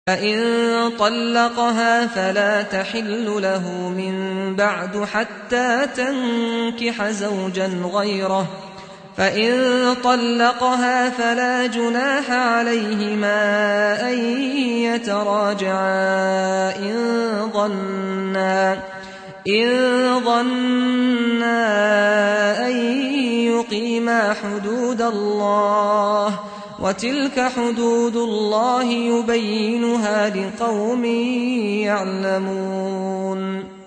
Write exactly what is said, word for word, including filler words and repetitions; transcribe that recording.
فإن طلقها فلا تحل له من بعد حتى تنكح زوجا غيره، فإن طلقها فلا جناح عليهما أن يتراجعا إن ظنا إن ظنا أن يقيما حدود الله، وتلك حدود الله يبينها لقوم يعلمون.